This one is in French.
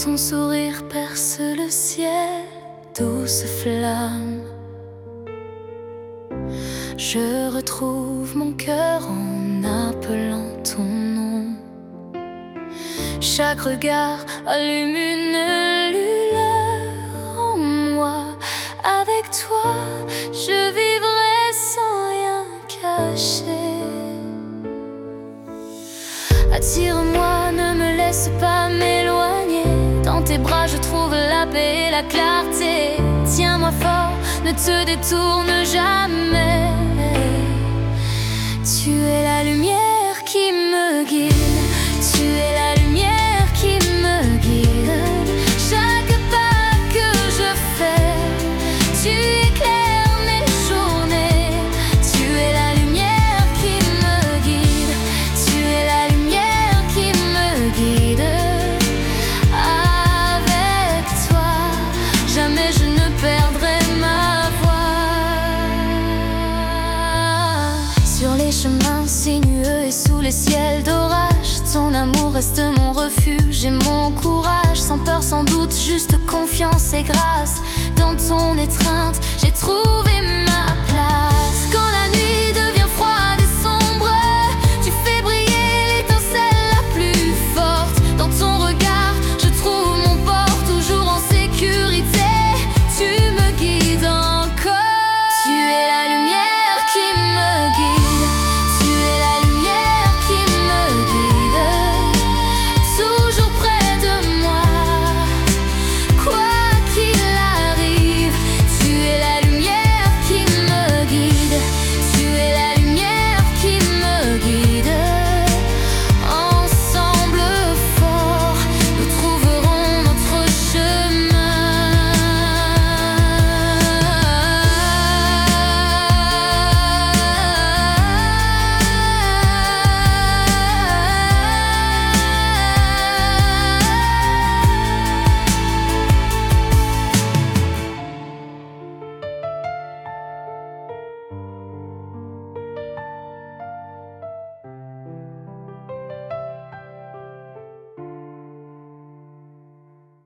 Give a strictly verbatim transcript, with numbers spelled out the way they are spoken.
ton sourire perce le ciel, douce flamme. Je retrouve mon cœur en appelant ton nom. Chaque regard allume une lueur en moi. Avec toi, je vivrai sans rien cacher. Attire-moi, ne me laisse pas m'éloigner. Dans tes bras je trouve la paix et la clarté. Tiens-moi fort, ne te détourne jamais. Tu es la lumière qui me guide. Tu es la lumière qui me guide. Chaque pas que je fais, tu éclaires mes journées. Tu es la lumière qui me guide. Tu es la lumière qui me guide. Avec toi, jamais je ne perdrai ma voix. Sur les chemins sinueux et sous les ciels d'orage, ton amour reste mon refuge et mon courage. Sans peur, sans doute, juste confiance et grâce. Dans ton étreinte, j'ai trouvé ma place.